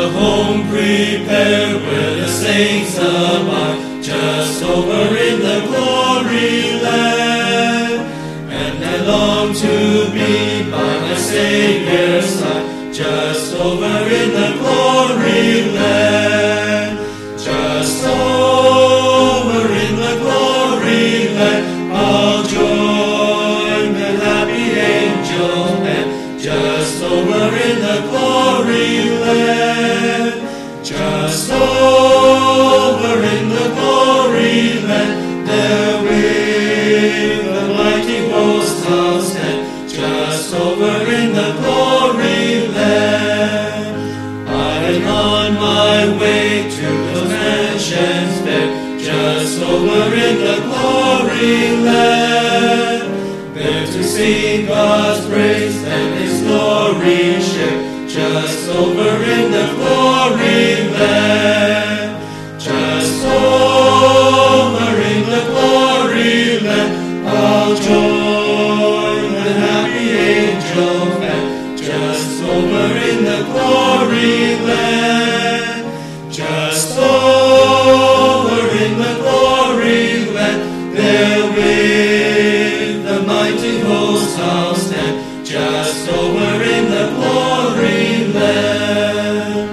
home prepared where the saints abide, just over in the glory land. And I long to be by my Savior's side, just over in the glory land. Just over in the glory land, I'll join the happy angel band. Just over in the glory land, just over in the glory land, there with the mighty host I'll stand. Just over in the glory land, I'm on my way to the mansions fair. Just over in the glory land, there to sing God's praise and His glory share. Just over in the glory land, just over in the glory land, I'll join the happy angel band. Just over in the glory land, just over in the glory land, there with the mighty host I'll stand. Just over in the glory land.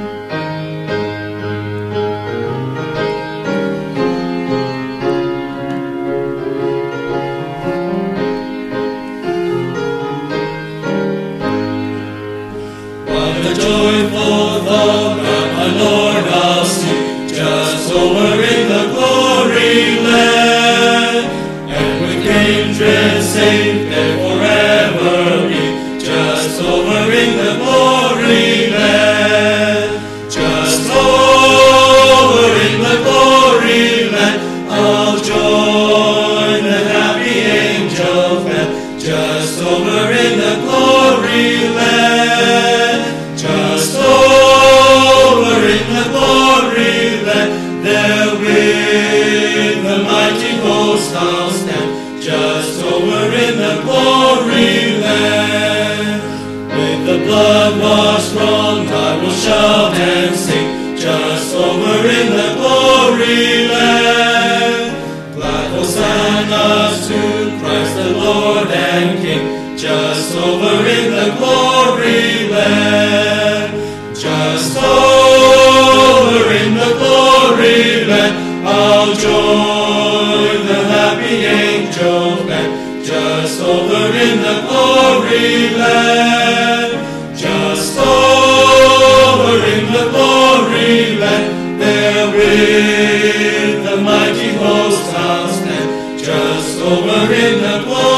What a joyful thought that my Lord I'll see, just over in the glory land, and with kindred safe there forever be. Just over in the glory land, just over in the glory land, I'll join the happy angel band. Just over in the glory land, just over in the glory land, there with the mighty host I'll stand. Just over in the glory land, with the blood washed wrong I will shout and sing. Just over in the glory land, glad hosannas to Christ the Lord and King. Just over in the glory land, just over in the glory land, I'll join the happy angel band. Just over in the glory land, just over in the glory land, there with the mighty host I'll stand. Just over in the glory